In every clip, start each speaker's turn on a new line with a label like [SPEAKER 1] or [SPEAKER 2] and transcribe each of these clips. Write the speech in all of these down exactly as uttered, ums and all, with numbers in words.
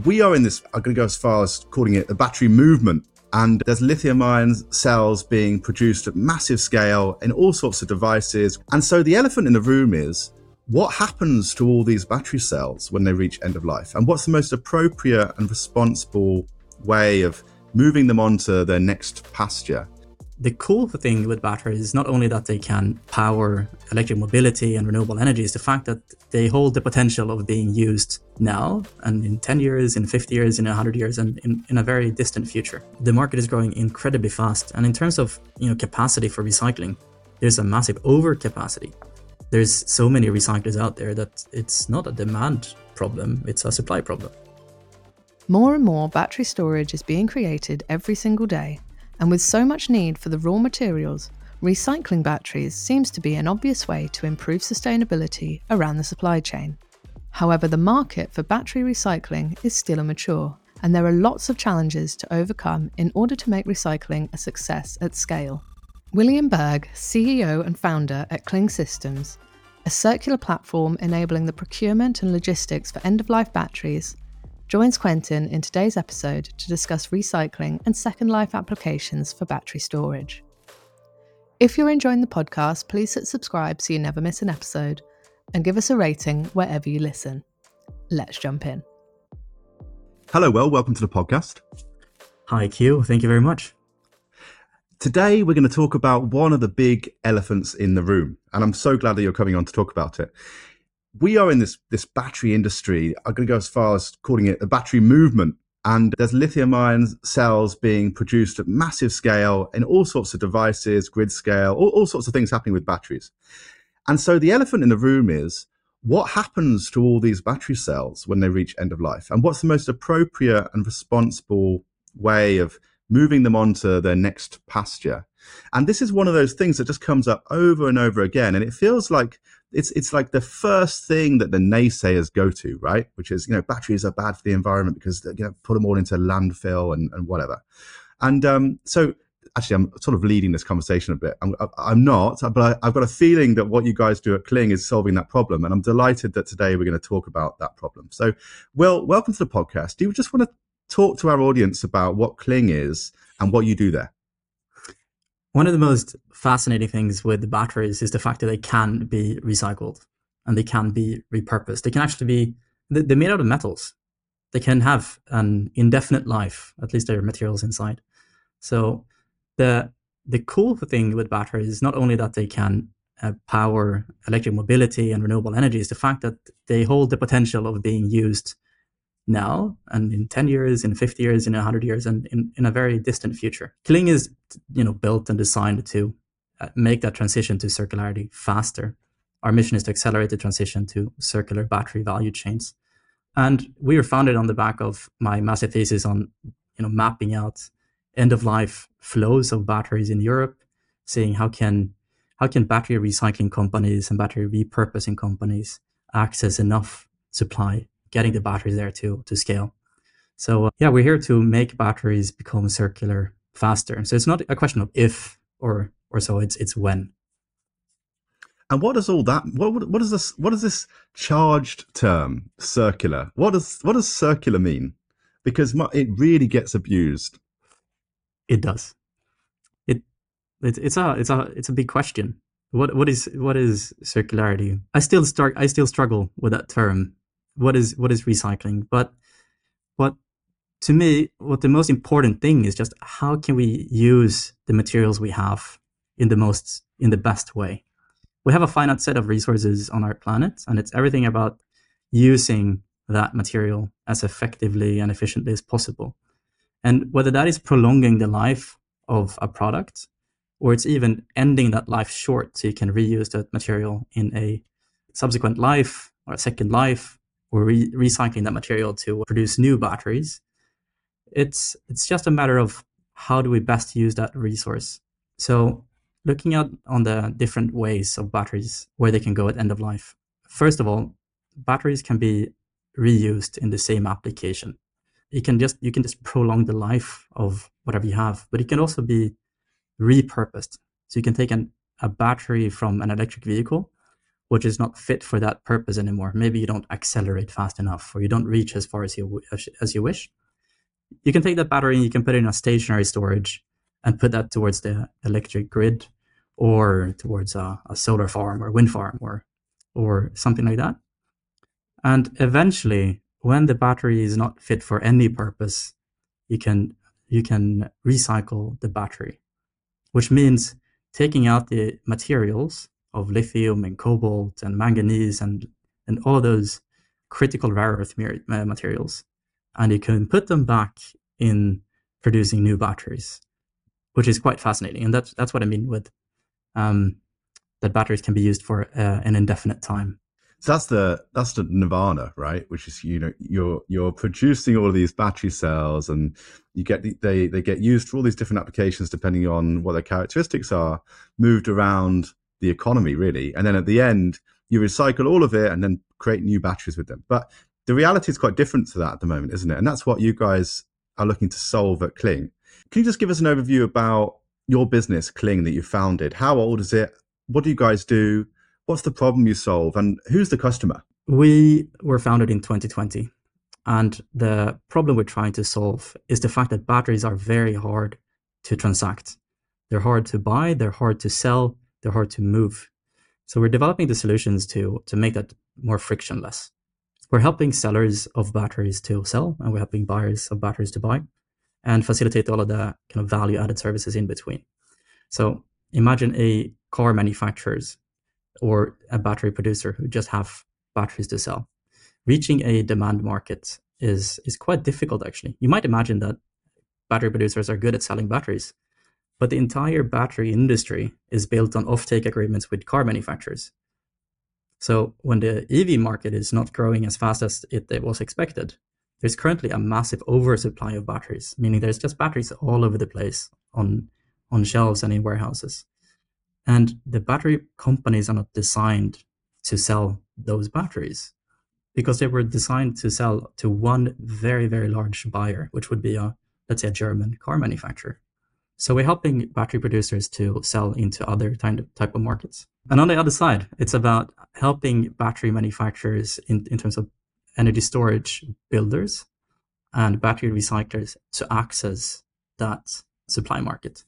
[SPEAKER 1] We are in this, I'm going to go as far as calling it the battery movement. And there's lithium ion cells being produced at massive scale in all sorts of devices. And so the elephant in the room is, what happens to all these battery cells when they reach end of life? And what's the most appropriate and responsible way of moving them onto their next pasture?
[SPEAKER 2] The cool thing with batteries is not only that they can power electric mobility and renewable energy, is the fact that they hold the potential of being used now and in ten years, in fifty years, in one hundred years, and in, in a very distant future. The market is growing incredibly fast. And in terms of you know capacity for recycling, there's a massive overcapacity. There's so many recyclers out there that it's not a demand problem, it's a supply problem.
[SPEAKER 3] More and more battery storage is being created every single day. And with so much need for the raw materials, recycling batteries seems to be an obvious way to improve sustainability around the supply chain. However, the market for battery recycling is still immature, and there are lots of challenges to overcome in order to make recycling a success at scale. William Berg, C E O and founder at Cling Systems, a circular platform enabling the procurement and logistics for end-of-life batteries, joins Quentin in today's episode to discuss recycling and second life applications for battery storage. If you're enjoying the podcast, please hit subscribe so you never miss an episode, and give us a rating wherever you listen. Let's jump in.
[SPEAKER 1] Hello, Will. Welcome to the podcast.
[SPEAKER 2] Hi, Q. Thank you very much.
[SPEAKER 1] Today, we're going to talk about one of the big elephants in the room, and I'm so glad that you're coming on to talk about it. We are in this, this battery industry. I'm going to go as far as calling it the battery movement. And there's lithium ion cells being produced at massive scale in all sorts of devices, grid scale, all, all sorts of things happening with batteries. And so the elephant in the room is, what happens to all these battery cells when they reach end of life? And what's the most appropriate and responsible way of moving them onto their next pasture? And this is one of those things that just comes up over and over again. And it feels like it's it's like the first thing that the naysayers go to, right? Which is, you know, batteries are bad for the environment because, you know, put them all into landfill and, and whatever. And um, so actually, I'm sort of leading this conversation a bit. I'm, I'm not, but I, I've got a feeling that what you guys do at Cling is solving that problem. And I'm delighted that today we're going to talk about that problem. So, Will, welcome to the podcast. Do you just want to talk to our audience about what Cling is and what you do there?
[SPEAKER 2] One of the most fascinating things with the batteries is the fact that they can be recycled and they can be repurposed. They can actually be, they're made out of metals. They can have an indefinite life, at least there are materials inside. So the the cool thing with batteries is not only that they can uh, power electric mobility and renewable energy, is the fact that they hold the potential of being used now and in ten years, in fifty years, in one hundred years, and in, in a very distant future. Cling is you know, built and designed to uh, make that transition to circularity faster. Our mission is to accelerate the transition to circular battery value chains. And we were founded on the back of my master thesis on you know, mapping out end-of-life flows of batteries in Europe, seeing how can how can battery recycling companies and battery repurposing companies access enough supply, getting the batteries there to to scale. So uh, yeah, we're here to make batteries become circular faster. So it's not a question of if or or so, it's it's when.
[SPEAKER 1] And what does all that? What what is this? What is this charged term, circular? What does what does circular mean? Because it really gets abused.
[SPEAKER 2] It does. It, it it's a it's a it's a big question. What what is what is circularity? I still start I still struggle with that term. What is what is recycling? But what to me, what the most important thing is just how can we use the materials we have in the most in the best way. We have a finite set of resources on our planet, and it's everything about using that material as effectively and efficiently as possible. And whether that is prolonging the life of a product, or it's even ending that life short so you can reuse that material in a subsequent life or a second life, or re- recycling that material to produce new batteries, it's it's just a matter of how do we best use that resource. So looking at on the different ways of batteries, where they can go at end of life. First of all, batteries can be reused in the same application. You can just you can just prolong the life of whatever you have, but it can also be repurposed. So you can take an, a battery from an electric vehicle, which is not fit for that purpose anymore. Maybe you don't accelerate fast enough, or you don't reach as far as you as you wish. You can take that battery and you can put it in a stationary storage and put that towards the electric grid, or towards a, a solar farm or wind farm, or or something like that. And eventually, when the battery is not fit for any purpose, you can you can recycle the battery, which means taking out the materials of lithium and cobalt and manganese and, and all those critical rare earth materials. And you can put them back in producing new batteries, which is quite fascinating. And that's, that's what I mean with um, that batteries can be used for uh, an indefinite time.
[SPEAKER 1] So that's the that's the nirvana, right? Which is, you know, you're you're producing all of these battery cells, and you get the, they they get used for all these different applications depending on what their characteristics are, moved around the economy really, and then at the end you recycle all of it and then create new batteries with them. But the reality is quite different to that at the moment, isn't it? And that's what you guys are looking to solve at Cling. Can you just give us an overview about your business, Cling, that you founded? How old is it? What do you guys do? What's the problem you solve, and who's the customer?
[SPEAKER 2] We were founded in twenty twenty, and the problem we're trying to solve is the fact that batteries are very hard to transact. They're hard to buy, they're hard to sell, they're hard to move. So we're developing the solutions to, to make that more frictionless. We're helping sellers of batteries to sell, and we're helping buyers of batteries to buy, and facilitate all of the kind of value-added services in between. So imagine a car manufacturers or a battery producer who just have batteries to sell. Reaching a demand market is is quite difficult, actually. You might imagine that battery producers are good at selling batteries, but the entire battery industry is built on offtake agreements with car manufacturers. So when the E V market is not growing as fast as it, it was expected, there's currently a massive oversupply of batteries, meaning there's just batteries all over the place on, on shelves and in warehouses. And the battery companies are not designed to sell those batteries, because they were designed to sell to one very, very large buyer, which would be a, let's say, a German car manufacturer. So we're helping battery producers to sell into other type of markets. And on the other side, it's about helping battery manufacturers in, in terms of energy storage builders and battery recyclers to access that supply market.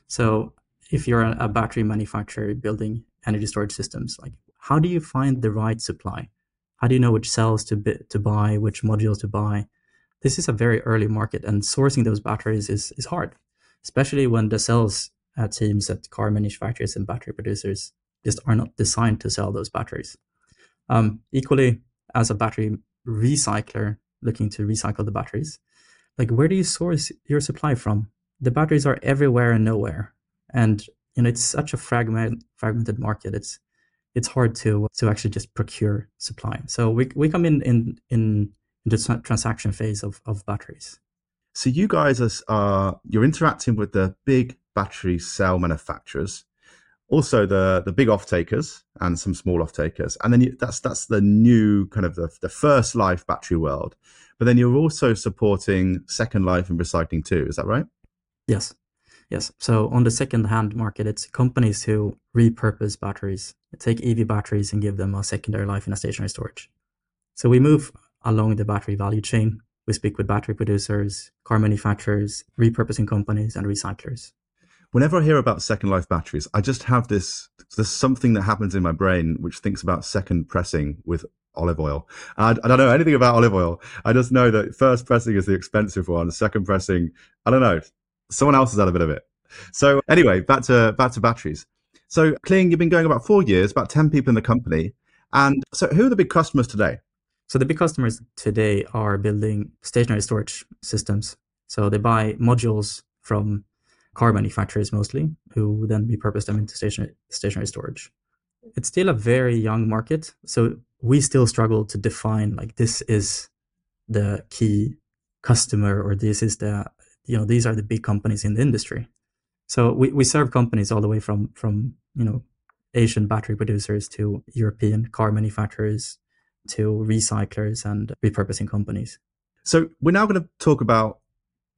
[SPEAKER 2] So if you're a battery manufacturer building energy storage systems, like how do you find the right supply? How do you know which cells to bi- to buy, which modules to buy? This is a very early market, and sourcing those batteries is, is hard, especially when the sales uh, teams at car manufacturers and battery producers just are not designed to sell those batteries. Um, equally, as a battery recycler looking to recycle the batteries, like where do you source your supply from? The batteries are everywhere and nowhere. And you know, it's such a fragment, fragmented market. It's it's hard to to actually just procure supply. So we we come in in in the transaction phase of, of batteries.
[SPEAKER 1] So you guys are, are you're interacting with the big battery cell manufacturers, also the the big off takers and some small off takers, and then you, that's that's the new kind of the, the first life battery world. But then you're also supporting second life and recycling too. Is that right?
[SPEAKER 2] Yes. Yes. So on the second-hand market, it's companies who repurpose batteries, take E V batteries and give them a secondary life in a stationary storage. So we move along the battery value chain. We speak with battery producers, car manufacturers, repurposing companies, and recyclers.
[SPEAKER 1] Whenever I hear about second life batteries, I just have this, there's something that happens in my brain which thinks about second pressing with olive oil. I, I don't know anything about olive oil. I just know that first pressing is the expensive one. Second pressing, I don't know. Someone else has had a bit of it. So anyway, back to back to batteries. So Cling, you've been going about four years, about ten people in the company. And so who are the big customers today?
[SPEAKER 2] So the big customers today are building stationary storage systems. So they buy modules from car manufacturers mostly, who then repurpose them into stationary, stationary storage. It's still a very young market. So we still struggle to define like this is the key customer, or this is the you know, these are the big companies in the industry. So we, we serve companies all the way from, from, you know, Asian battery producers to European car manufacturers to recyclers and repurposing companies.
[SPEAKER 1] So we're now going to talk about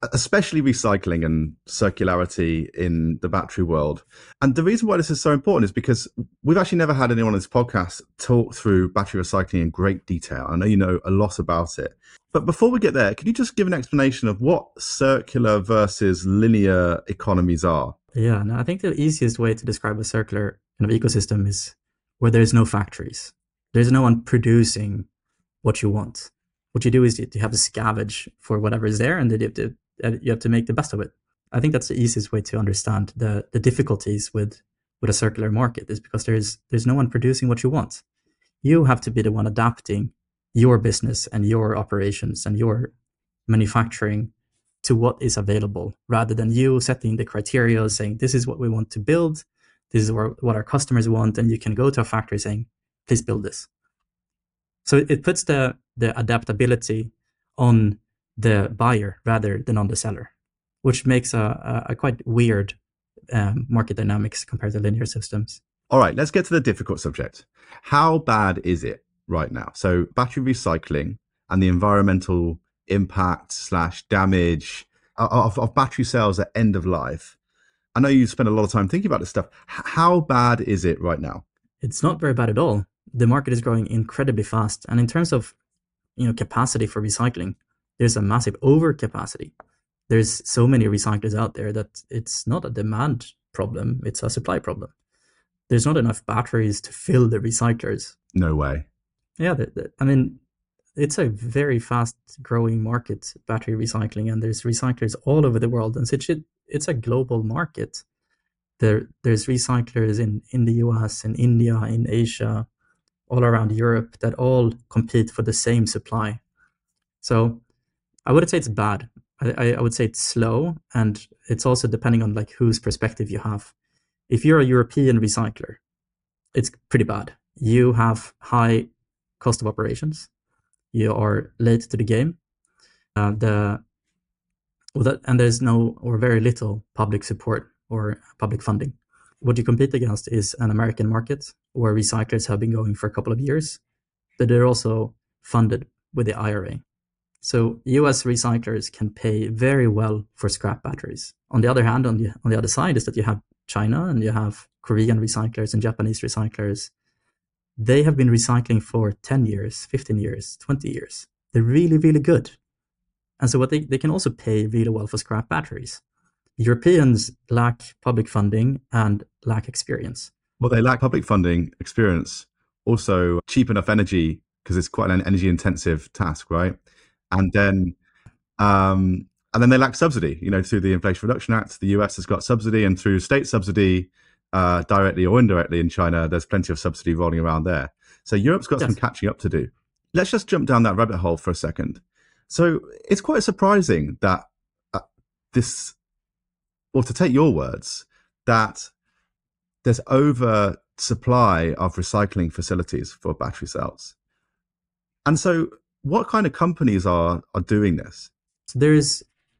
[SPEAKER 1] especially recycling and circularity in the battery world. And the reason why this is so important is because we've actually never had anyone on this podcast talk through battery recycling in great detail. I know you know a lot about it. But before we get there, could you just give an explanation of what circular versus linear economies are?
[SPEAKER 2] Yeah, no, I think the easiest way to describe a circular kind of ecosystem is where there's no factories. There's no one producing what you want. What you do is you have to scavenge for whatever is there, and then you have to you have to make the best of it. I think that's the easiest way to understand the the difficulties with with a circular market, is because there's there's no one producing what you want. You have to be the one adapting your business and your operations and your manufacturing to what is available, rather than you setting the criteria saying, this is what we want to build, this is what our customers want, and you can go to a factory saying, please build this. So it puts the, the adaptability on the buyer rather than on the seller, which makes a, a, a quite weird um, market dynamics compared to linear systems.
[SPEAKER 1] All right, let's get to the difficult subject. How bad is it right now? So battery recycling and the environmental impact slash damage of, of battery cells at end of life. I know you spend a lot of time thinking about this stuff. How bad is it right now?
[SPEAKER 2] It's not very bad at all. The market is growing incredibly fast. And in terms of, you know, capacity for recycling, there's a massive overcapacity. There's so many recyclers out there that it's not a demand problem, it's a supply problem. There's not enough batteries to fill the recyclers.
[SPEAKER 1] No way.
[SPEAKER 2] Yeah, the, the, I mean, it's a very fast growing market, battery recycling, and there's recyclers all over the world. And so it, it's a global market. There, there's recyclers in, in the U S, in India, in Asia, all around Europe that all compete for the same supply. So I wouldn't say it's bad. I, I would say it's slow, and it's also depending on like whose perspective you have. If you're a European recycler, it's pretty bad. You have high cost of operations. You are late to the game. Uh, the well, that, and there's no or very little public support or public funding. What you compete against is an American market where recyclers have been going for a couple of years, but they're also funded with the I R A. So U S recyclers can pay very well for scrap batteries. On the other hand, on the on the other side is that you have China and you have Korean recyclers and Japanese recyclers. They have been recycling for ten years, fifteen years, twenty years. They're really, really good. And so what they, they can also pay really well for scrap batteries. Europeans lack public funding and lack experience.
[SPEAKER 1] Well, they lack public funding, experience, also cheap enough energy, because it's quite an energy intensive task, right? And then um, and then they lack subsidy, you know, through the Inflation Reduction Act. The U S has got subsidy, and through state subsidy, uh, directly or indirectly in China, there's plenty of subsidy rolling around there. So Europe's got yes. some catching up to do. Let's just jump down that rabbit hole for a second. So it's quite surprising that uh, this, or to take your words, that there's over supply of recycling facilities for battery cells. And so what kind of companies are, are doing this?
[SPEAKER 2] So there's,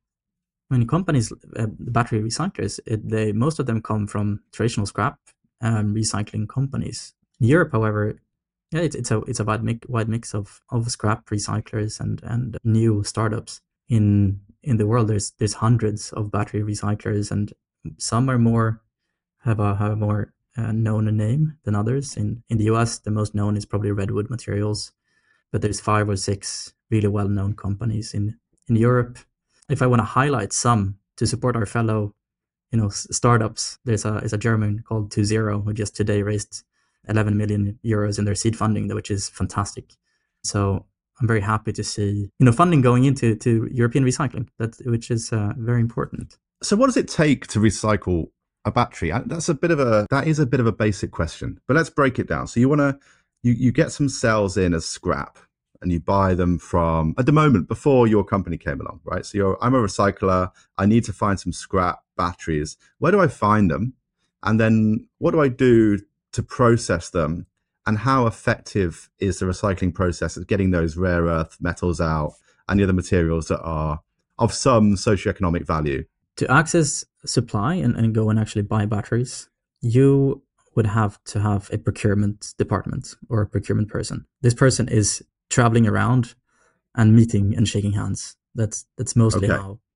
[SPEAKER 2] I mean, companies, uh, battery recyclers, it, they most of them come from traditional scrap um, recycling companies. In Europe, however, yeah, it's, it's a it's a wide mix, wide mix of, of scrap recyclers and, and new startups. In in the world, there's there's hundreds of battery recyclers, and some are more have a have a more uh, known name than others. In in the U S, the most known is probably Redwood Materials, but there's five or six really well known companies in in Europe. If I want to highlight some to support our fellow, you know, startups, there's a is a German called two zero who just today raised eleven million euros in their seed funding, which is fantastic. So I'm very happy to see, you know, funding going into to European recycling, that which is uh, very important.
[SPEAKER 1] So what does it take to recycle a battery? That's a bit of a that is a bit of a basic question, but let's break it down. So you want to you you get some cells in as scrap, and you buy them from, at the moment, before your company came along, right? So you're, I'm a recycler. I need to find some scrap batteries. Where do I find them? And then what do I do to process them? And how effective is the recycling process at getting those rare earth metals out and the other materials that are of some socioeconomic value?
[SPEAKER 2] To access supply and, and go and actually buy batteries, you would have to have a procurement department or a procurement person. This person is traveling around and meeting and shaking hands. That's that's mostly
[SPEAKER 1] okay.
[SPEAKER 2] how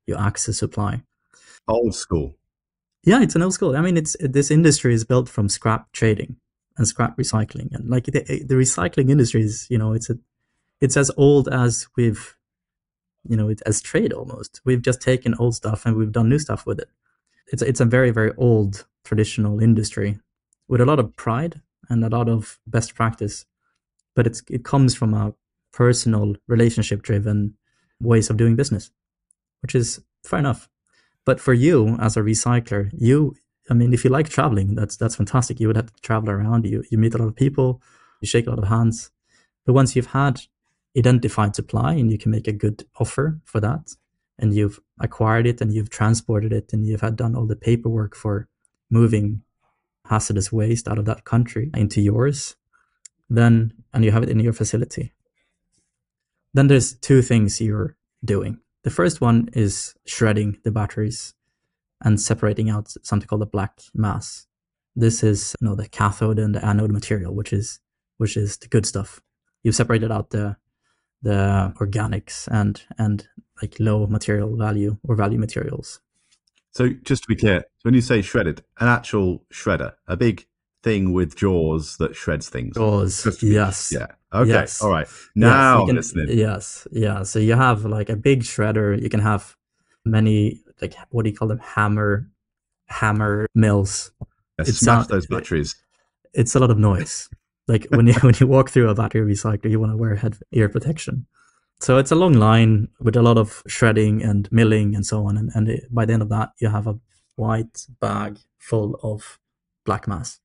[SPEAKER 2] you access supply.
[SPEAKER 1] Old school.
[SPEAKER 2] Yeah, it's an old school. I mean, it's this industry is built from scrap trading and scrap recycling, and like the, the recycling industry is, you know, it's a, it's as old as we've, you know, it, as trade almost. We've just taken old stuff and we've done new stuff with it. It's it's a very very old traditional industry with a lot of pride and a lot of best practice, but it's it comes from a personal relationship driven ways of doing business, which is fair enough. But for you as a recycler, you, I mean, if you like traveling, that's that's fantastic. You would have to travel around. You you meet a lot of people, you shake a lot of hands. But once you've had identified supply and you can make a good offer for that, and you've acquired it and you've transported it and you've had done all the paperwork for moving hazardous waste out of that country into yours, then and you have it in your facility, then there's two things you're doing. The first one is shredding the batteries and separating out something called the black mass. This is, you know, the cathode and the anode material, which is which is the good stuff. You've separated out the the organics and and like low material value or value materials.
[SPEAKER 1] So just to be clear, when you say shredded, an actual shredder, a big thing with jaws that shreds things.
[SPEAKER 2] Jaws, yes.
[SPEAKER 1] Yeah. Okay.
[SPEAKER 2] Yes.
[SPEAKER 1] All right. Now
[SPEAKER 2] yes, can,
[SPEAKER 1] I'm listening.
[SPEAKER 2] Yes. Yeah. So you have like a big shredder. You can have many, like, what do you call them? Hammer, hammer mills.
[SPEAKER 1] Yeah,
[SPEAKER 2] It's
[SPEAKER 1] smash
[SPEAKER 2] not-
[SPEAKER 1] those batteries.
[SPEAKER 2] It's a lot of noise. Like when you when you walk through a battery recycler, you want to wear head ear protection. So it's a long line with a lot of shredding and milling and so on. And, and it, by the end of that, you have a white bag full of black mass.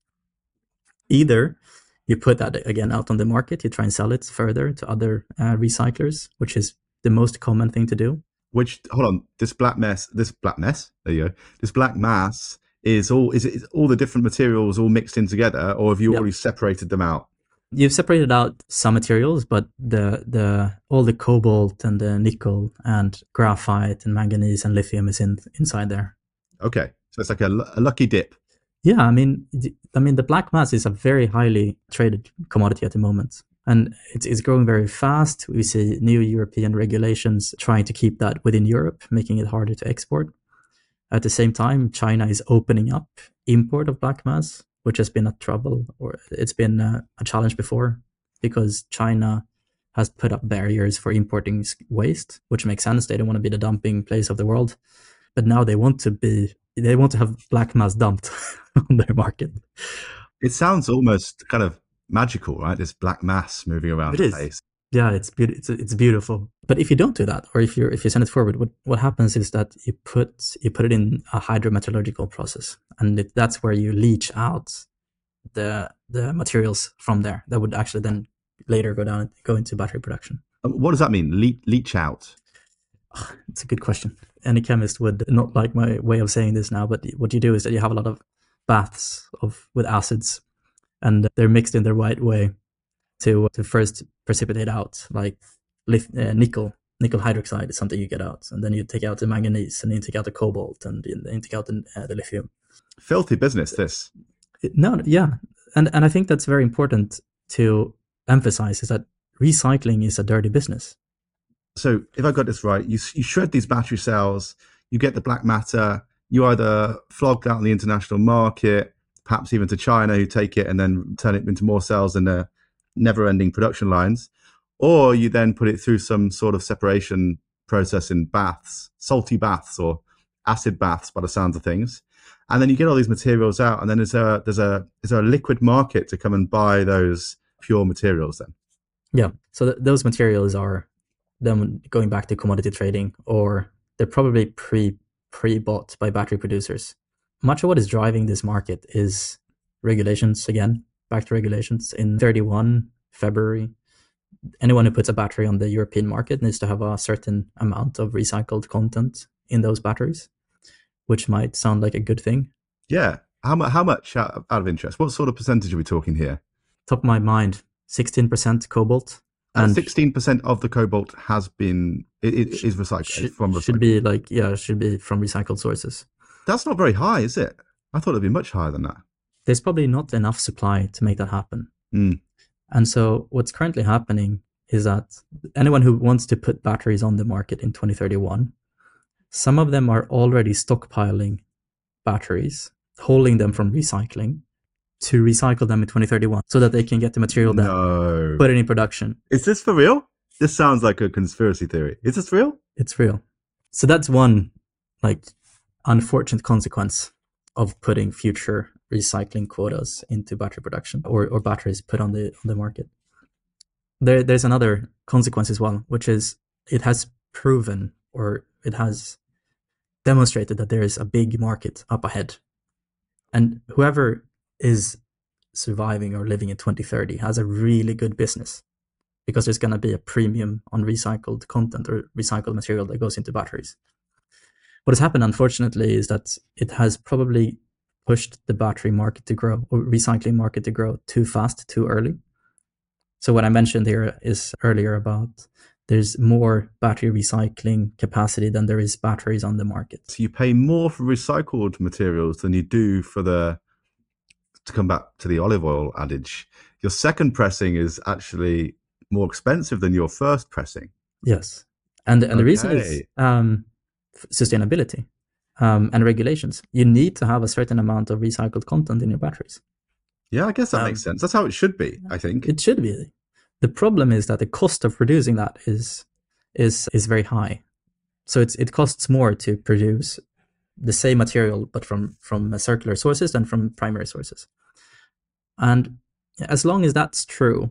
[SPEAKER 2] Either you put that again out on the market, you try and sell it further to other uh, recyclers, which is the most common thing to do.
[SPEAKER 1] Which, hold on, this black mess, this black mess, there you go. This black mass is all, is it is all the different materials all mixed in together, or have you
[SPEAKER 2] Yep.
[SPEAKER 1] already separated them out?
[SPEAKER 2] You've separated out some materials, but the the all the cobalt and the nickel and graphite and manganese and lithium is in inside there.
[SPEAKER 1] Okay. So it's like a, lu- a lucky dip.
[SPEAKER 2] Yeah, I mean, d- I mean, the black mass is a very highly traded commodity at the moment, and it's it's growing very fast. We see new European regulations trying to keep that within Europe, making it harder to export. At the same time, China is opening up import of black mass, which has been a trouble, or it's been a, a challenge before, because China has put up barriers for importing s- waste, which makes sense. They don't want to be the dumping place of the world, but now they want to be. They want to have black mass dumped on their market.
[SPEAKER 1] It sounds almost kind of magical, right? This black mass moving around
[SPEAKER 2] It
[SPEAKER 1] the
[SPEAKER 2] is.
[SPEAKER 1] place.
[SPEAKER 2] Yeah, it's beautiful. It's, it's beautiful. But if you don't do that, or if you if you send it forward, what, what happens is that you put you put it in a hydrometallurgical process, and it, that's where you leach out the the materials from there. That would actually then later go down go into battery production.
[SPEAKER 1] Uh, What does that mean? Le- leach out.
[SPEAKER 2] It's a good question. Any chemist would not like my way of saying this now, but what you do is that you have a lot of baths of with acids, and they're mixed in the right way to to first precipitate out like lith- uh, nickel. Nickel hydroxide is something you get out, and then you take out the manganese, and then you take out the cobalt, and then you take out the, uh, the lithium.
[SPEAKER 1] Filthy business, this.
[SPEAKER 2] It- no, yeah, and and I think that's very important to emphasize is that recycling is a dirty business.
[SPEAKER 1] So if I got this right, you, you shred these battery cells, you get the black matter, you either flog that on the international market, perhaps even to China, who take it and then turn it into more cells in their never-ending production lines, or you then put it through some sort of separation process in baths, salty baths or acid baths by the sounds of things. And then you get all these materials out, and then is there, there's a is there a liquid market to come and buy those pure materials then?
[SPEAKER 2] Yeah. So th- those materials are them going back to commodity trading, or they're probably pre pre bought by battery producers. Much of what is driving this market is regulations. Again, back to regulations. In thirty-one February, anyone who puts a battery on the European market needs to have a certain amount of recycled content in those batteries, which might sound like a good thing.
[SPEAKER 1] Yeah. How, mu- how much out out of interest? What sort of percentage are we talking here?
[SPEAKER 2] Top of my mind, sixteen percent cobalt.
[SPEAKER 1] And
[SPEAKER 2] And
[SPEAKER 1] sixteen percent of the cobalt has been it, it is recycled
[SPEAKER 2] should,
[SPEAKER 1] from recycled.
[SPEAKER 2] should be like, yeah, should be from recycled sources.
[SPEAKER 1] That's not very high, is it? I thought it'd be much higher than that.
[SPEAKER 2] There's probably not enough supply to make that happen.
[SPEAKER 1] Mm.
[SPEAKER 2] And so what's currently happening is that anyone who wants to put batteries on the market in twenty thirty-one Some of them are already stockpiling batteries, holding them from recycling to recycle them in twenty thirty-one so that they can get the material down,
[SPEAKER 1] No.
[SPEAKER 2] put it in production.
[SPEAKER 1] Is this for real? This sounds like a conspiracy theory. Is this real?
[SPEAKER 2] It's real. So that's one like unfortunate consequence of putting future recycling quotas into battery production or, or batteries put on the on the market. There, there's another consequence as well, which is it has proven or it has demonstrated that there is a big market up ahead. And whoever is surviving or living in twenty thirty has a really good business because there's going to be a premium on recycled content or recycled material that goes into batteries. What has happened, unfortunately, is that it has probably pushed the battery market to grow or recycling market to grow too fast, too early. So what I mentioned here is earlier about there's more battery recycling capacity than there is batteries on the market.
[SPEAKER 1] So you pay more for recycled materials than you do for the, to come back to the olive oil adage, your second pressing is actually more expensive than your first pressing.
[SPEAKER 2] Yes. And, and
[SPEAKER 1] Okay.
[SPEAKER 2] the reason is um, sustainability um, and regulations. You need to have a certain amount of recycled content in your batteries.
[SPEAKER 1] Yeah, I guess that
[SPEAKER 2] Um,
[SPEAKER 1] makes sense. That's how it should be, I think.
[SPEAKER 2] It should be. The problem is that the cost of producing that is is is very high. So it's it costs more to produce the same material, but from from circular sources than from primary sources. And as long as that's true,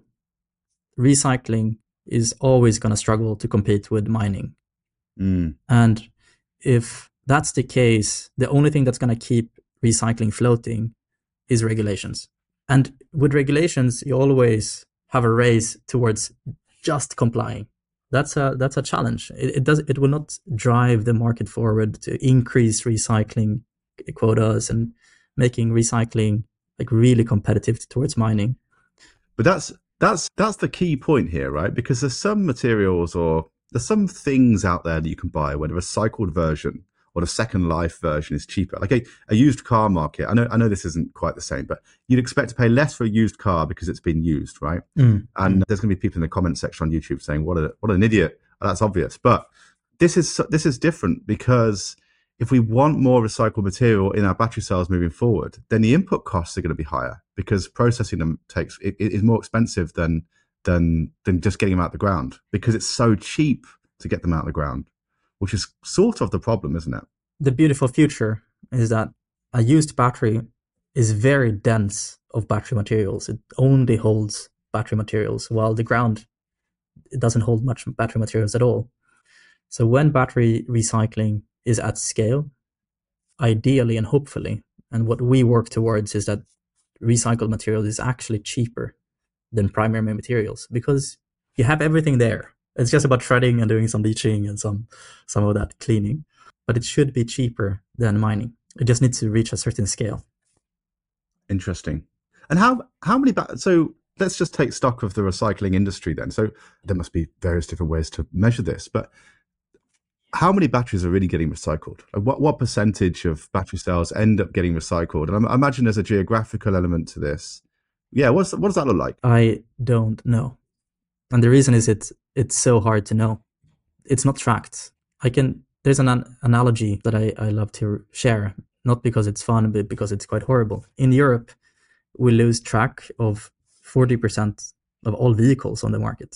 [SPEAKER 2] recycling is always going to struggle to compete with mining.
[SPEAKER 1] Mm.
[SPEAKER 2] And if that's the case, the only thing that's going to keep recycling floating is regulations. And with regulations, you always have a race towards just complying. That's a that's a challenge. It, it does it will not drive the market forward to increase recycling quotas and making recycling like really competitive towards mining.
[SPEAKER 1] But that's that's that's the key point here, right? Because there's some materials or there's some things out there that you can buy where the recycled version or the second life version is cheaper. Like a, a used car market. I know I know this isn't quite the same, but you'd expect to pay less for a used car because it's been used, right?
[SPEAKER 2] Mm.
[SPEAKER 1] And there's going to be people in the comment section on YouTube saying, "What a what an idiot!" That's obvious, but this is this is different because if we want more recycled material in our battery cells moving forward, then the input costs are going to be higher because processing them takes it, it is more expensive than than than just getting them out of the ground because it's so cheap to get them out of the ground, which is sort of the problem, isn't it?
[SPEAKER 2] The beautiful future is that a used battery is very dense of battery materials. It only holds battery materials, while the ground it doesn't hold much battery materials at all. So when battery recycling is at scale, ideally and hopefully, and what we work towards is that recycled material is actually cheaper than primary materials because you have everything there. It's just about shredding and doing some leaching and some some of that cleaning. But it should be cheaper than mining. It just needs to reach a certain scale.
[SPEAKER 1] Interesting. And how how many ba- so let's just take stock of the recycling industry then. So there must be various different ways to measure this, but how many batteries are really getting recycled? Like what what percentage of battery cells end up getting recycled? And I imagine there's a geographical element to this. Yeah, what's what does that look like?
[SPEAKER 2] I don't know. And the reason is it's it's so hard to know. It's not tracked. I can there's an, an analogy that I, I love to share, not because it's fun, but because it's quite horrible. In Europe, we lose track of forty percent of all vehicles on the market.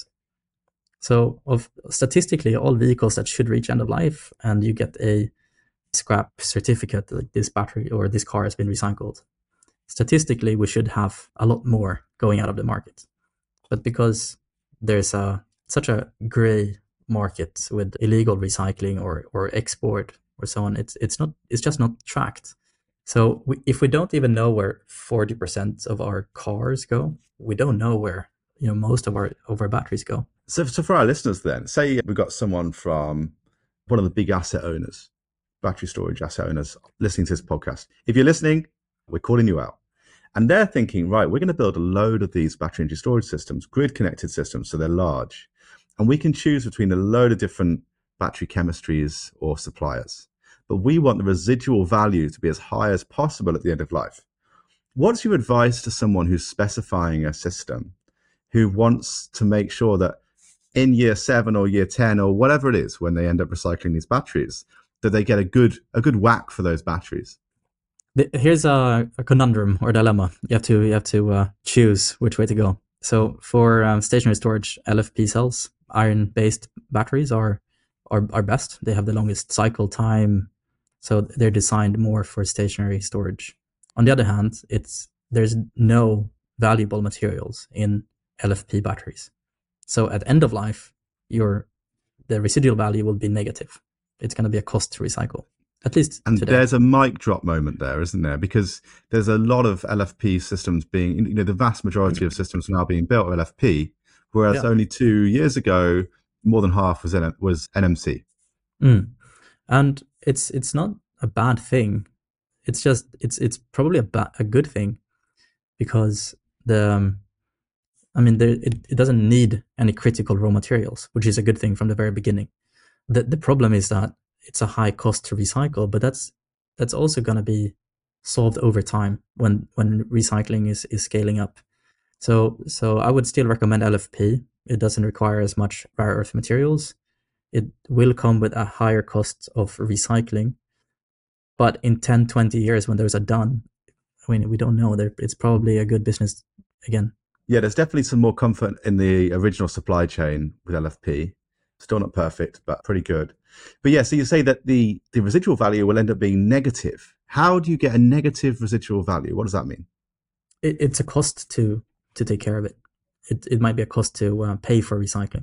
[SPEAKER 2] So of statistically, all vehicles that should reach end of life and you get a scrap certificate like this battery or this car has been recycled. Statistically, we should have a lot more going out of the market. But because there's a such a gray market with illegal recycling or, or export or so on, it's it's not it's just not tracked. So we, if we don't even know where forty percent of our cars go, we don't know where you know most of our of our batteries go.
[SPEAKER 1] So, so for our listeners then, say we've got someone from one of the big asset owners, battery storage asset owners, listening to this podcast. If you're listening, we're calling you out. And they're thinking, right, we're going to build a load of these battery energy storage systems, grid-connected systems, so they're large. And we can choose between a load of different battery chemistries or suppliers. But we want the residual value to be as high as possible at the end of life. What's your advice to someone who's specifying a system, who wants to make sure that in year seven or year ten or whatever it is, when they end up recycling these batteries, that they get a good a good whack for those batteries?
[SPEAKER 2] Here's a, a conundrum or dilemma. You have to you have to uh, choose which way to go. So for um, stationary storage, L F P cells, iron-based batteries are, are are best. They have the longest cycle time, so they're designed more for stationary storage. On the other hand, it's there's no valuable materials in L F P batteries. So at end of life, your the residual value will be negative. It's going to be a cost to recycle. At least
[SPEAKER 1] and
[SPEAKER 2] today.
[SPEAKER 1] There's a mic drop moment there, isn't there? Because there's a lot of L F P systems being, you know, the vast majority of systems now being built are L F P, whereas yeah. only two years ago, more than half was N- was N M C.
[SPEAKER 2] Mm. And it's it's not a bad thing. It's just it's it's probably a ba- a good thing, because the um, I mean there, it it doesn't need any critical raw materials, which is a good thing from the very beginning. The the problem is that it's a high cost to recycle, but that's that's also going to be solved over time when when recycling is, is scaling up. So so I would still recommend L F P. It doesn't require as much rare earth materials. It will come with a higher cost of recycling. But in ten, twenty years, when those are done, I mean, we don't know. It's probably a good business again.
[SPEAKER 1] Yeah, there's definitely some more comfort in the original supply chain with L F P. Still not perfect, but pretty good. But yeah, so you say that the, the residual value will end up being negative. How do you get a negative residual value? What does that mean?
[SPEAKER 2] It, it's a cost to to take care of it. It it might be a cost to uh, pay for recycling.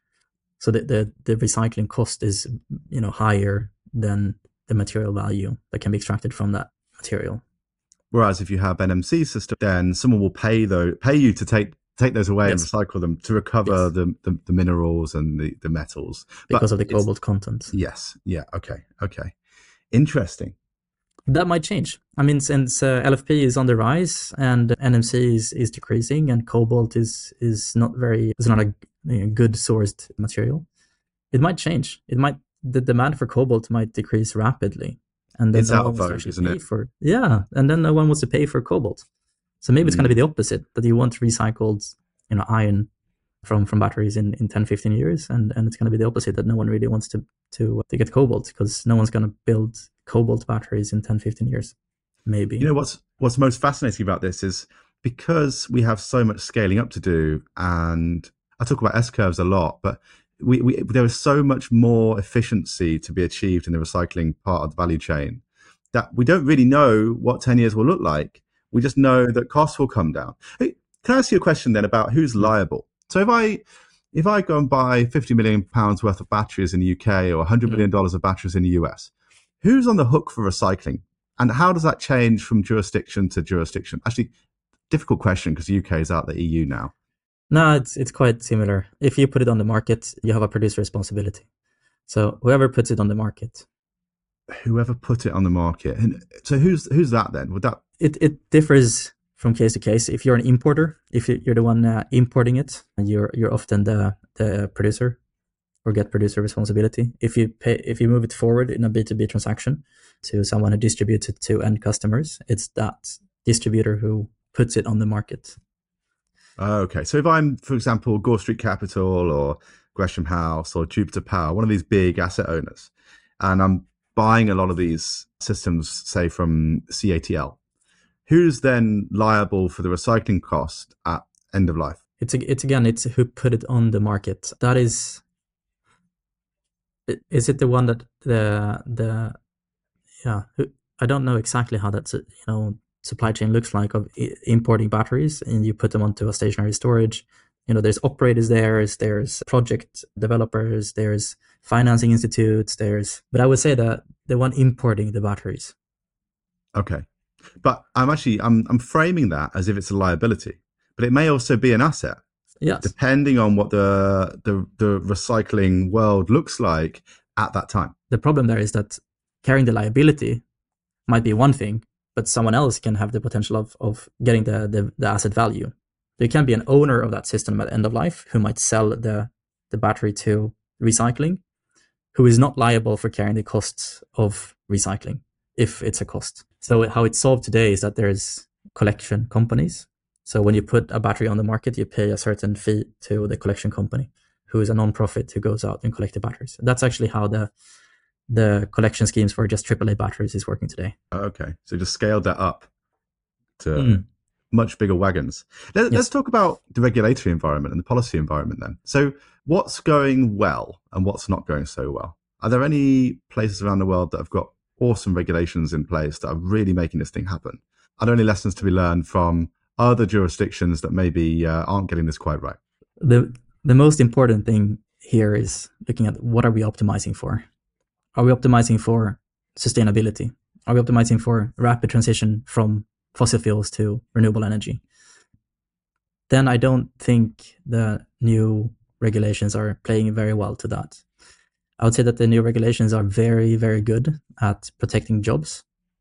[SPEAKER 2] So the, the the recycling cost is, you know, higher than the material value that can be extracted from that material.
[SPEAKER 1] Whereas if you have N M C system, then someone will pay though pay you to take take those away yes. and recycle them to recover yes. the, the the minerals and the, the metals.
[SPEAKER 2] Because but of the cobalt content.
[SPEAKER 1] Yes. Yeah. Okay. Okay. Interesting.
[SPEAKER 2] That might change. I mean, since uh, L F P is on the rise and N M C is, is decreasing and cobalt is is not very is not a you know, good sourced material, it might change. It might the demand for cobalt might decrease rapidly, and then
[SPEAKER 1] it's
[SPEAKER 2] no
[SPEAKER 1] out of vogue, isn't it?
[SPEAKER 2] For, yeah, and then no one wants to pay for cobalt. So maybe mm. it's going to be the opposite, that you want recycled, you know, iron from, from batteries in, in ten, fifteen years, and, and it's going to be the opposite, that no one really wants to to to get cobalt, because no one's going to build cobalt batteries in ten, fifteen years. Maybe.
[SPEAKER 1] You know what's what's most fascinating about this is because we have so much scaling up to do, and I talk about S curves a lot, but we, we there is so much more efficiency to be achieved in the recycling part of the value chain that we don't really know what ten years will look like. We just know that costs will come down. Hey, can I ask you a question then about who's liable? So if I if I go and buy fifty million pounds worth of batteries in the U K or one hundred million dollars of batteries in the U S, who's on the hook for recycling? And how does that change from jurisdiction to jurisdiction? Actually, difficult question because the U K is out the E U now.
[SPEAKER 2] No, it's it's quite similar. If you put it on the market, you have a producer responsibility. So whoever puts it on the market.
[SPEAKER 1] Whoever put it on the market. And so who's who's that then? Would that
[SPEAKER 2] It it differs from case to case. If you're an importer, if you're the one uh, importing it, you're you're often the the producer or get producer responsibility. If you pay, if you move it forward in a B two B transaction to someone who distributes it to end customers, it's that distributor who puts it on the market.
[SPEAKER 1] Oh, okay. So if I'm, for example, Gore Street Capital or Gresham House or Jupiter Power, one of these big asset owners, and I'm buying a lot of these systems, say from C A T L, who's then liable for the recycling cost at end of life?
[SPEAKER 2] It's it's again, it's who put it on the market. That is, is it the one that the the yeah? I don't know exactly how that's, you know, supply chain looks like of importing batteries, and you put them onto a stationary storage. You know, there's operators there, there's project developers, there's financing institutes, there's, but I would say that the one importing the batteries.
[SPEAKER 1] Okay. But I'm actually, I'm, I'm framing that as if it's a liability, but it may also be an asset.
[SPEAKER 2] Yes.
[SPEAKER 1] Depending on what the, the, the recycling world looks like at that time.
[SPEAKER 2] The problem there is that carrying the liability might be one thing, but someone else can have the potential of, of getting the, the, the asset value. There can be an owner of that system at end of life who might sell the, the battery to recycling, who is not liable for carrying the costs of recycling, if it's a cost. So how it's solved today is that there's collection companies. So when you put a battery on the market, you pay a certain fee to the collection company, who is a non-profit who goes out and collects the batteries. That's actually how the the collection schemes for just triple A batteries is working today.
[SPEAKER 1] Okay, so just scaled that up to
[SPEAKER 2] Mm.
[SPEAKER 1] much bigger wagons. Let,
[SPEAKER 2] Yes.
[SPEAKER 1] Let's talk about the regulatory environment and the policy environment then. So what's going well and what's not going so well? Are there any places around the world that have got awesome regulations in place that are really making this thing happen? Are there any lessons to be learned from other jurisdictions that maybe uh, aren't getting this quite right?
[SPEAKER 2] The the most important thing here is looking at what are we optimizing for? Are we optimizing for sustainability? Are we optimizing for rapid transition from fossil fuels to renewable energy? Then I don't think the new regulations are playing very well to that. I would say that the new regulations are very, very good at protecting jobs,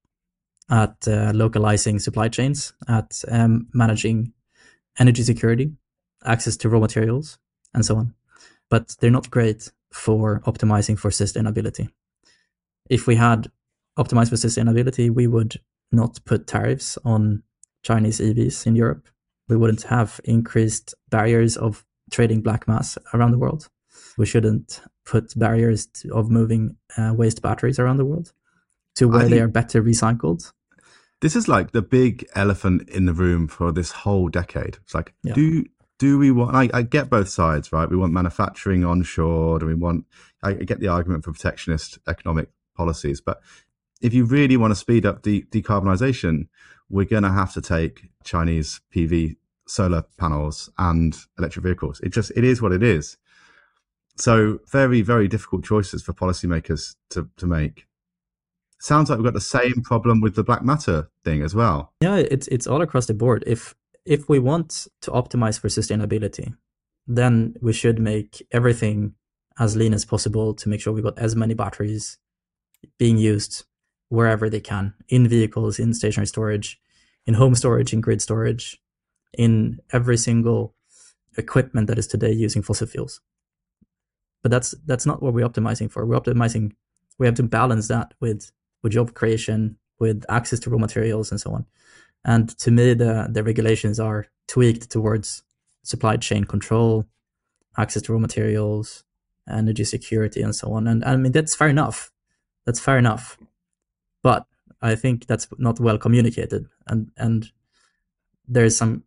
[SPEAKER 2] at uh, localizing supply chains, at um, managing energy security, access to raw materials, and so on. But they're not great for optimizing for sustainability. If we had optimized for sustainability, we would not put tariffs on Chinese E Vs in Europe. We wouldn't have increased barriers of trading black mass around the world. We shouldn't put barriers to, of moving uh, waste batteries around the world to where they are better recycled.
[SPEAKER 1] This is like the big elephant in the room for this whole decade. It's like,
[SPEAKER 2] Yeah.
[SPEAKER 1] do do we want, I, I get both sides, right? We want manufacturing onshore, and we want, I get the argument for protectionist economic policies. But if you really want to speed up de- decarbonisation, we're going to have to take Chinese P V solar panels and electric vehicles. It just, it is what it is. So very, very difficult choices for policymakers to, to make. Sounds like we've got the same problem with the black matter thing as well.
[SPEAKER 2] Yeah, it's it's all across the board. If if we want to optimize for sustainability, then we should make everything as lean as possible to make sure we got as many batteries being used wherever they can, in vehicles, in stationary storage, in home storage, in grid storage, in every single equipment that is today using fossil fuels. But that's that's not what we're optimizing for. We're optimizing, we have to balance that with, with job creation, with access to raw materials and so on. And to me, the, the regulations are tweaked towards supply chain control, access to raw materials, energy security, and so on. And, and I mean, that's fair enough. That's fair enough. But I think that's not well communicated. And, and there's some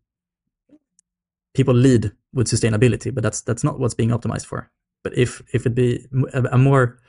[SPEAKER 2] people lead with sustainability, but that's that's not what's being optimized for. But if if it be a, a more,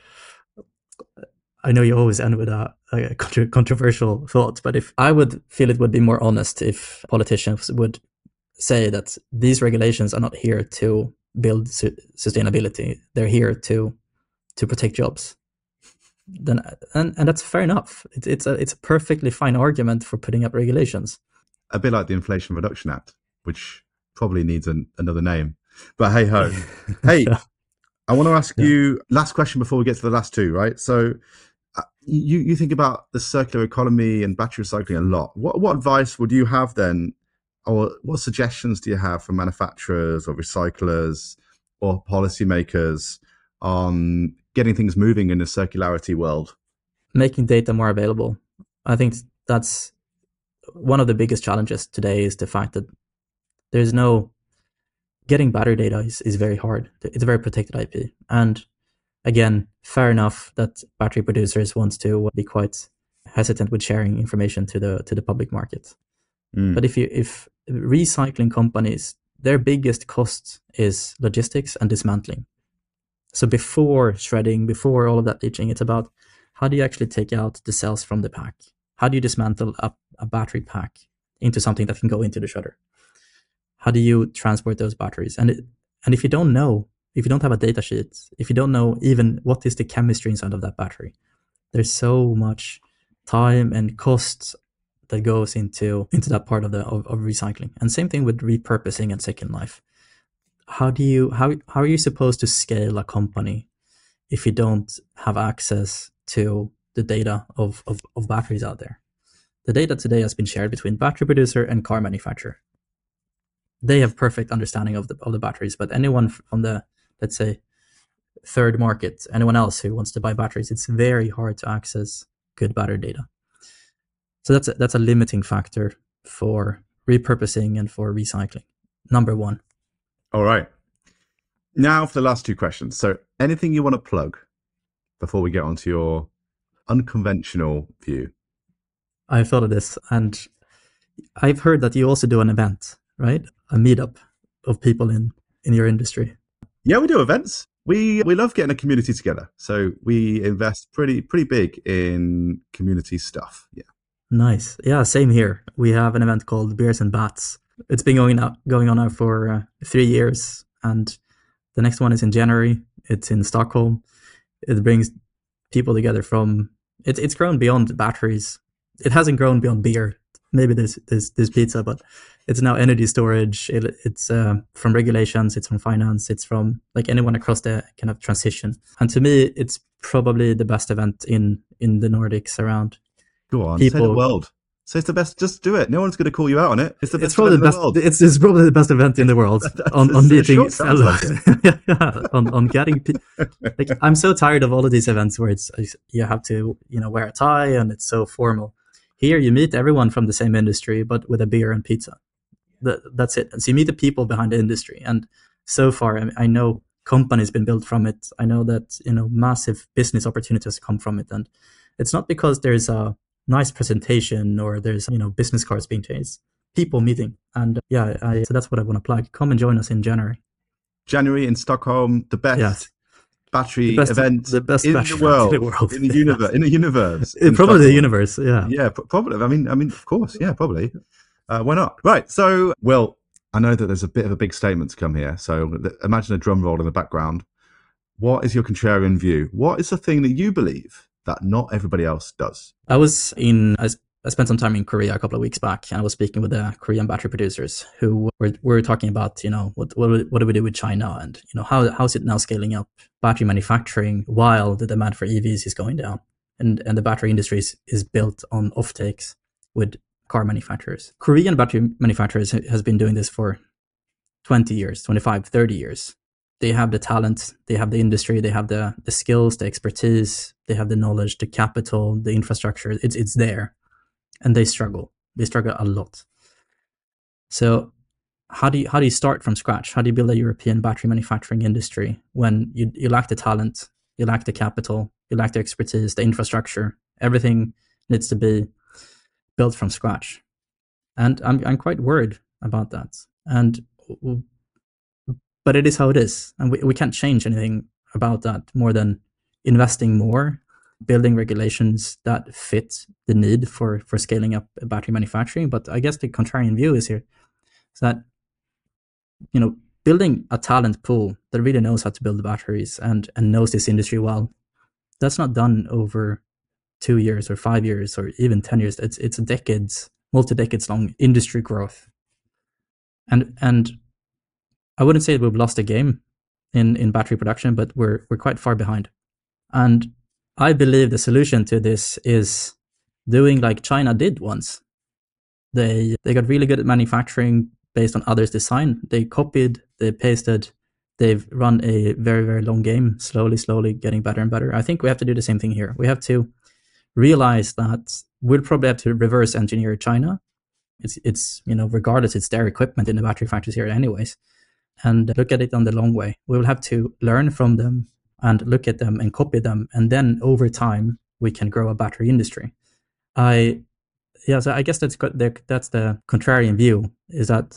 [SPEAKER 2] I know you always end with a, a contra- controversial thought, but if I would feel it would be more honest if politicians would say that these regulations are not here to build su- sustainability, they're here to to protect jobs. Then and, and that's fair enough. It's it's a it's a perfectly fine argument for putting up regulations.
[SPEAKER 1] A bit like the Inflation Reduction Act, which probably needs an, another name. But hey ho. Hey,
[SPEAKER 2] Yeah.
[SPEAKER 1] I want to ask
[SPEAKER 2] Yeah.
[SPEAKER 1] you last question before we get to the last two, right? So uh, you you think about the circular economy and battery recycling a lot. What what advice would you have then, or what suggestions do you have for manufacturers or recyclers or policymakers on getting things moving in the circularity world?
[SPEAKER 2] Making data more available. I think that's one of the biggest challenges today, is the fact that there's no getting battery data is, is very hard. It's a very protected I P. And again, fair enough that battery producers want to be quite hesitant with sharing information to the to the public market.
[SPEAKER 1] Mm.
[SPEAKER 2] But if you if recycling companies, their biggest cost is logistics and dismantling. So before shredding, before all of that leaching, it's about how do you actually take out the cells from the pack? How do you dismantle a, a battery pack into something that can go into the shredder? How do you transport those batteries? And it, and if you don't know, if you don't have a data sheet, if you don't know even what is the chemistry inside of that battery, there's so much time and cost that goes into into that part of the of, of recycling. And same thing with repurposing and second life. How do you how how are you supposed to scale a company if you don't have access to the data of, of, of batteries out there? The data today has been shared between battery producer and car manufacturer. They have perfect understanding of the of the batteries, but anyone from the, let's say, third market, anyone else who wants to buy batteries, it's very hard to access good battery data. So that's a, that's a limiting factor for repurposing and for recycling. Number one.
[SPEAKER 1] All right. Now for the last two questions. So anything you want to plug before we get onto your unconventional view?
[SPEAKER 2] I've thought of this, and I've heard that you also do an event, right? A meetup of people in, in your industry.
[SPEAKER 1] Yeah, we do events. We we love getting a community together. So we invest pretty pretty big in community stuff. Yeah.
[SPEAKER 2] Nice. Yeah, same here. We have an event called Beers and Bats. It's been going out, going on now for uh, three years, and the next one is in January. It's in Stockholm. It brings people together from. It's it's grown beyond batteries. It hasn't grown beyond beer. Maybe there's there's, there's pizza, but it's now energy storage. It, it's uh, from regulations. It's from finance. It's from like anyone across the kind of transition. And to me, it's probably the best event in in the Nordics around.
[SPEAKER 1] Go on,
[SPEAKER 2] people,
[SPEAKER 1] say the world. Say it's the best. Just do it. No one's going to call you out on it. It's the best.
[SPEAKER 2] It's probably the best.
[SPEAKER 1] The
[SPEAKER 2] it's, it's probably the best event in the world on on meeting.
[SPEAKER 1] Like
[SPEAKER 2] yeah, on on getting. Pe- like I'm so tired of all of these events where it's you have to you know wear a tie and it's so formal. Here you meet everyone from the same industry, but with a beer and pizza. That, that's it. And so you meet the people behind the industry. And so far, I, mean, I know companies been built from it. I know that you know massive business opportunities come from it, and it's not because there's a nice presentation or there's you know business cards being changed. People meeting, and uh, yeah, I, so that's what I want to plug. Come and join us in January.
[SPEAKER 1] January in Stockholm, the best.
[SPEAKER 2] Yes.
[SPEAKER 1] Battery
[SPEAKER 2] the best,
[SPEAKER 1] event
[SPEAKER 2] the best
[SPEAKER 1] in the world, in the world, in the universe, in the universe,
[SPEAKER 2] in probably the universe. Yeah,
[SPEAKER 1] yeah, probably. I mean, I mean, of course, yeah, probably. Uh, why not? Right. So, well, I know that there's a bit of a big statement to come here. So, imagine a drum roll in the background. What is your contrarian view? What is the thing that you believe that not everybody else does?
[SPEAKER 2] I was in. I I spent some time in Korea a couple of weeks back, and I was speaking with the Korean battery producers who were, were talking about, you know, what what what do we do with China, and you know how how is it now scaling up battery manufacturing while the demand for E Vs is going down, and and the battery industry is, is built on offtakes with car manufacturers. Korean battery manufacturers has been doing this for twenty years, twenty-five, thirty years. They have the talent, they have the industry, they have the the skills, the expertise, they have the knowledge, the capital, the infrastructure. It's it's there. And they struggle. They struggle a lot. So how do you how do you start from scratch? How do you build a European battery manufacturing industry when you, you lack the talent, you lack the capital, you lack the expertise, the infrastructure? Everything needs to be built from scratch. And I'm I'm quite worried about that. And but it is how it is. And we, we can't change anything about that more than investing more, building regulations that fit the need for, for scaling up battery manufacturing. But I guess the contrarian view is here is that, you know, building a talent pool that really knows how to build the batteries and, and knows this industry well, that's not done over two years or five years or even ten years. It's it's a decades, multi-decades long industry growth. And and I wouldn't say we've lost a game in, in battery production, but we're we're quite far behind. And I believe the solution to this is doing like China did once. They they got really good at manufacturing based on others' design. They copied, they pasted, they've run a very, very long game, slowly, slowly getting better and better. I think we have to do the same thing here. We have to realize that we'll probably have to reverse engineer China. It's, it's you know, regardless, it's their equipment in the battery factories here anyways. And look at it on the long way. We will have to learn from them and look at them and copy them. And then over time, we can grow a battery industry. I, yeah, so I guess that's the, that's the contrarian view, is that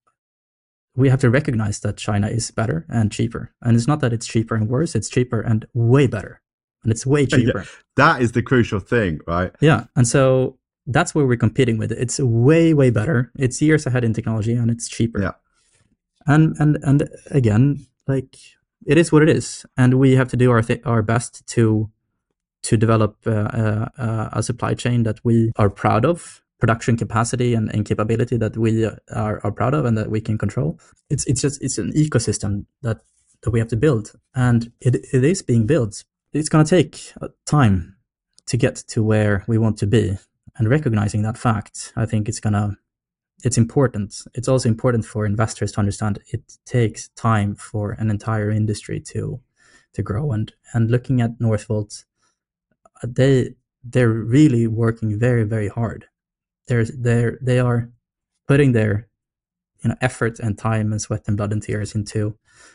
[SPEAKER 2] we have to recognize that China is better and cheaper. And it's not that it's cheaper and worse, it's cheaper and way better. And it's way cheaper.
[SPEAKER 1] Yeah, that is the crucial thing, right?
[SPEAKER 2] Yeah. And so that's where we're competing with. It's way, way better. It's years ahead in technology and it's cheaper.
[SPEAKER 1] Yeah.
[SPEAKER 2] And, and, and again, like, it is what it is, and we have to do our th- our best to to develop uh, uh, a supply chain that we are proud of, production capacity and, and capability that we are, are proud of and that we can control. It's it's just it's an ecosystem that, that we have to build, and it it is being built. It's going to take time to get to where we want to be, and recognizing that fact, I think it's gonna. It's important. It's also important for investors to understand it takes time for an entire industry to to grow. And and looking at Northvolt, they they're really working very, very hard. There's they're they are putting their you know effort and time and sweat and blood and tears into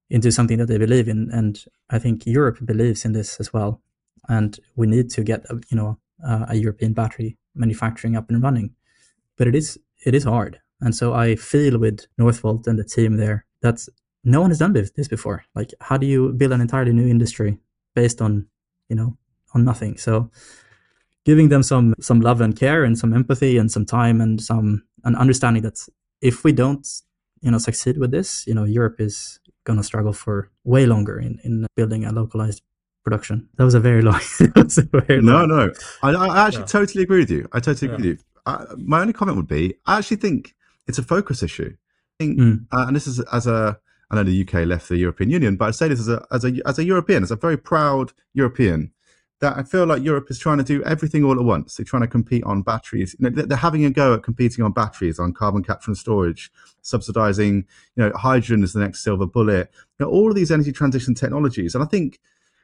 [SPEAKER 2] into something that they believe in. And I think Europe believes in this as well. And we need to get, a, you know, uh, a European battery manufacturing up and running. But it is it is hard. And so I feel with Northvolt and the team there that no one has done this before. Like, how do you build an entirely new industry based on, you know, on nothing? So giving them some some love and care and some empathy and some time and some an understanding that if we don't, you know, succeed with this, you know, Europe is going to struggle for way longer in, in building a localized production. That was a very long. that was a very
[SPEAKER 1] no,
[SPEAKER 2] long.
[SPEAKER 1] no, I, I actually
[SPEAKER 2] Yeah.
[SPEAKER 1] totally agree with you. I totally agree
[SPEAKER 2] Yeah.
[SPEAKER 1] with you. I, my only comment would be, I actually think it's a focus issue. I think,
[SPEAKER 2] Mm.
[SPEAKER 1] uh, and this is as a, I know the U K left the European Union, but I say this as a as a as a European, as a very proud European, that I feel like Europe is trying to do everything all at once. They're trying to compete on batteries. You know, they're having a go at competing on batteries, on carbon capture and storage, subsidizing, you know, hydrogen is the next silver bullet. You know, all of these energy transition technologies. And I think,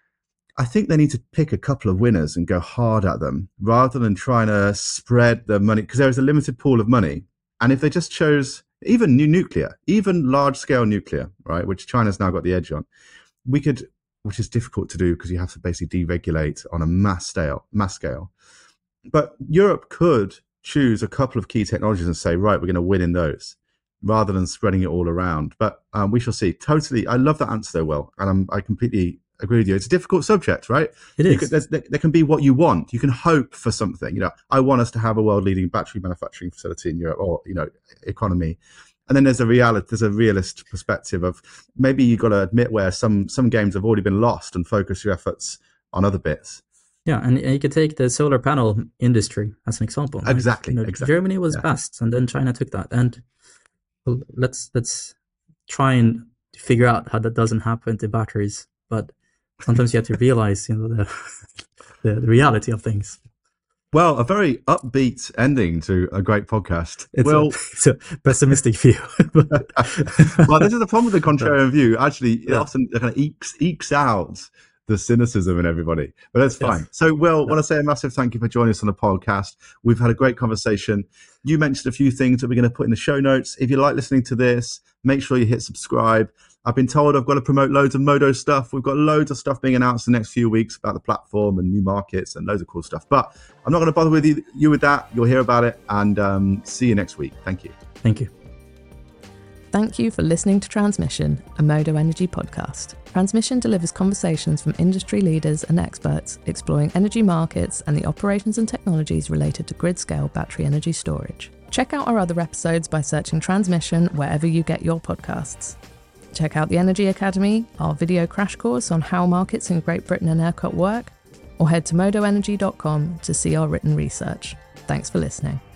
[SPEAKER 1] I think they need to pick a couple of winners and go hard at them rather than trying to spread the money, because there is a limited pool of money. And if they just chose even new nuclear, even large scale nuclear, right, which China's now got the edge on, we could, which is difficult to do because you have to basically deregulate on a mass scale, mass scale. But Europe could choose a couple of key technologies and say, right, we're going to win in those, rather than spreading it all around. But um, we shall see. Totally, I love that answer though, Will, and I'm, I completely agree with you. It's a difficult subject, right?
[SPEAKER 2] It
[SPEAKER 1] You
[SPEAKER 2] is.
[SPEAKER 1] could, there's, there, there can be what you want. You can hope for something. You know, I want us to have a world-leading battery manufacturing facility in Europe, or you know, economy. And then there's a reality, there's a realist perspective of maybe you got to admit where some some games have already been lost and focus your efforts on other bits.
[SPEAKER 2] Yeah, and you could take the solar panel industry as an example. Right?
[SPEAKER 1] Exactly,
[SPEAKER 2] You know,
[SPEAKER 1] exactly.
[SPEAKER 2] Germany was
[SPEAKER 1] Yeah.
[SPEAKER 2] best, and then China took that. And well, let's let's try and figure out how that doesn't happen to batteries. But sometimes you have to realize, you know, the the, the reality of things.
[SPEAKER 1] Well, a very upbeat ending to a great podcast.
[SPEAKER 2] It's,
[SPEAKER 1] well,
[SPEAKER 2] a, it's a pessimistic view.
[SPEAKER 1] well, this is the problem with the contrarian view. Actually, it
[SPEAKER 2] Yeah.
[SPEAKER 1] often kind of ekes, ekes out the cynicism in everybody, but that's fine.
[SPEAKER 2] Yes.
[SPEAKER 1] So, Will, I
[SPEAKER 2] Yeah.
[SPEAKER 1] want to say a massive thank you for joining us on the podcast. We've had a great conversation. You mentioned a few things that we're going to put in the show notes. If you like listening to this, make sure you hit subscribe. I've been told I've got to promote loads of Modo stuff. We've got loads of stuff being announced in the next few weeks about the platform and new markets and loads of cool stuff. But I'm not going to bother with you, you with that. You'll hear about it, and um, see you next week. Thank you.
[SPEAKER 2] Thank you.
[SPEAKER 3] Thank you for listening to Transmission, a Modo Energy podcast. Transmission delivers conversations from industry leaders and experts exploring energy markets and the operations and technologies related to grid-scale battery energy storage. Check out our other episodes by searching Transmission wherever you get your podcasts. Check out the Energy Academy, our video crash course on how markets in Great Britain and ERCOT work, or head to modo energy dot com to see our written research. Thanks for listening.